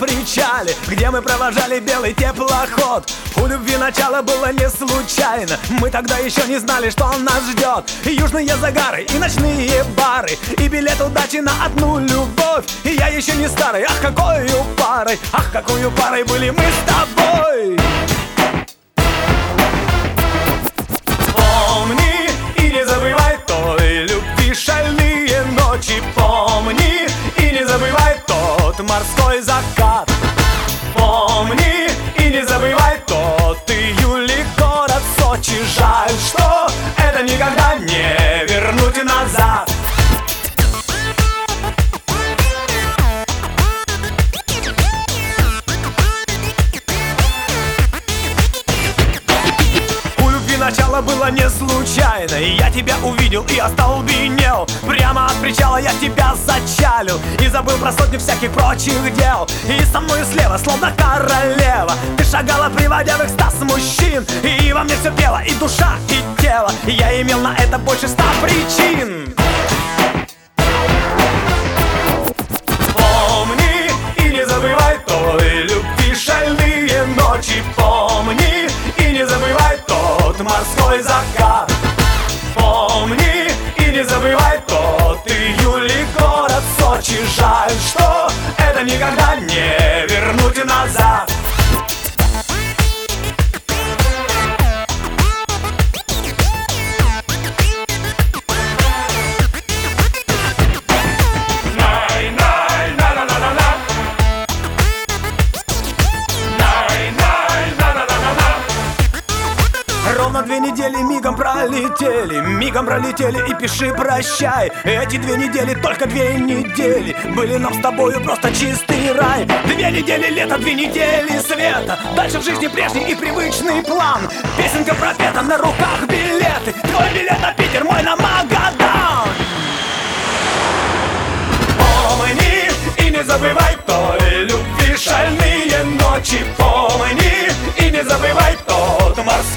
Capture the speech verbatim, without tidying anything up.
причале, где мы провожали белый теплоход. У любви начало было не случайно, мы тогда еще не знали, что нас ждет. И южные загары, и ночные бары, и билет удачи на одну любовь. И я еще не старый, ах, какою парой, ах, какую парой были мы с тобой. Помни и не забывай той любви шальные ночи. Помни и не забывай тот морской закат. Помни и не забывай тот июль, город Сочи. Жаль, что это никогда не вернуть назад. Начало было не случайно, и я тебя увидел и остолбенел. Прямо от причала я тебя зачалил и забыл про сотню всяких прочих дел. И со мной слева, словно королева, ты шагала, приводя в экстаз мужчин. И во мне все пело, и душа, и тело, и я имел на это больше ста причин. Помни и не забывай той любви шальные ночи. Помни и не забывай тот морской закат. Помни и не забывай тот июль, город Сочи. Жаль, что это никогда не вернуть назад. Ровно две недели мигом пролетели, мигом пролетели, и пиши прощай. Эти две недели, только две недели, были нам с тобою просто чистый рай. Две недели лета, две недели света, дальше в жизни прежний и привычный план. Песенка пропета, на руках билеты, твой билет на Питер, мой на Магадан. Помни и не забывай той любви шальные ночи. Помни и не забывай тот морской